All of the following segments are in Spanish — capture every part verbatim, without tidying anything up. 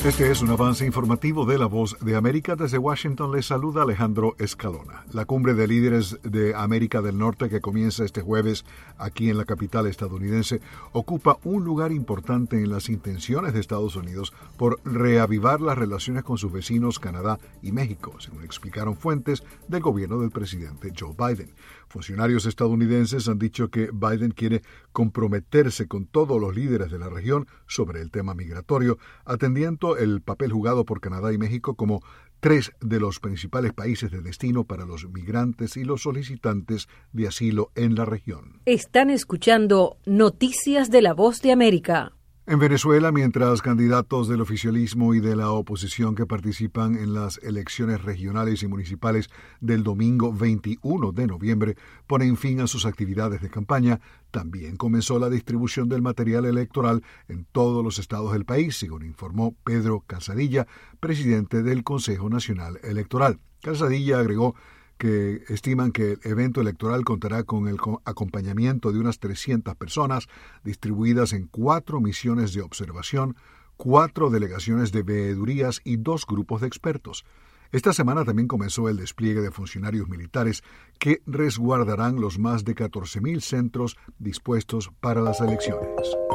Este es un avance informativo de La Voz de América. Desde Washington les saluda Alejandro Escalona. La cumbre de líderes de América del Norte que comienza este jueves aquí en la capital estadounidense ocupa un lugar importante en las intenciones de Estados Unidos por reavivar las relaciones con sus vecinos Canadá y México, según explicaron fuentes del gobierno del presidente Joe Biden. Funcionarios estadounidenses han dicho que Biden quiere comprometerse con todos los líderes de la región sobre el tema migratorio, atendiendo el papel jugado por Canadá y México como tres de los principales países de destino para los migrantes y los solicitantes de asilo en la región. Están escuchando Noticias de La Voz de América. En Venezuela, mientras candidatos del oficialismo y de la oposición que participan en las elecciones regionales y municipales del domingo veintiuno de noviembre ponen fin a sus actividades de campaña, también comenzó la distribución del material electoral en todos los estados del país, según informó Pedro Calzadilla, presidente del Consejo Nacional Electoral. Calzadilla agregó que estiman que el evento electoral contará con el acompañamiento de unas trescientas personas distribuidas en cuatro misiones de observación, cuatro delegaciones de veedurías y dos grupos de expertos. Esta semana también comenzó el despliegue de funcionarios militares que resguardarán los más de catorce mil centros dispuestos para las elecciones.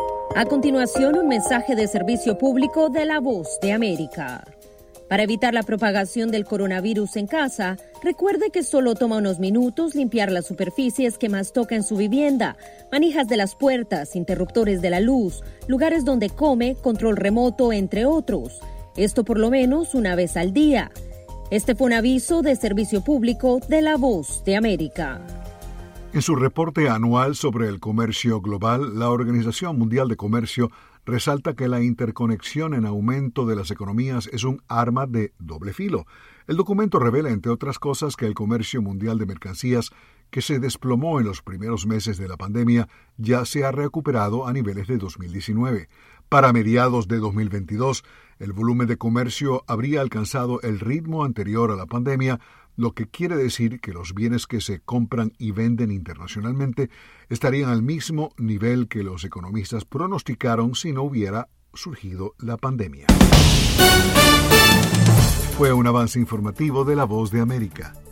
A continuación, un mensaje de servicio público de La Voz de América. Para evitar la propagación del coronavirus en casa, recuerde que solo toma unos minutos limpiar las superficies que más toca en su vivienda, manijas de las puertas, interruptores de la luz, lugares donde come, control remoto, entre otros. Esto por lo menos una vez al día. Este fue un aviso de servicio público de La Voz de América. En su reporte anual sobre el comercio global, la Organización Mundial de Comercio resalta que la interconexión en aumento de las economías es un arma de doble filo. El documento revela, entre otras cosas, que el comercio mundial de mercancías, que se desplomó en los primeros meses de la pandemia, ya se ha recuperado a niveles de dos mil diecinueve. Para mediados de dos mil veintidós, el volumen de comercio habría alcanzado el ritmo anterior a la pandemia, lo que quiere decir que los bienes que se compran y venden internacionalmente estarían al mismo nivel que los economistas pronosticaron si no hubiera surgido la pandemia. Fue un avance informativo de La Voz de América.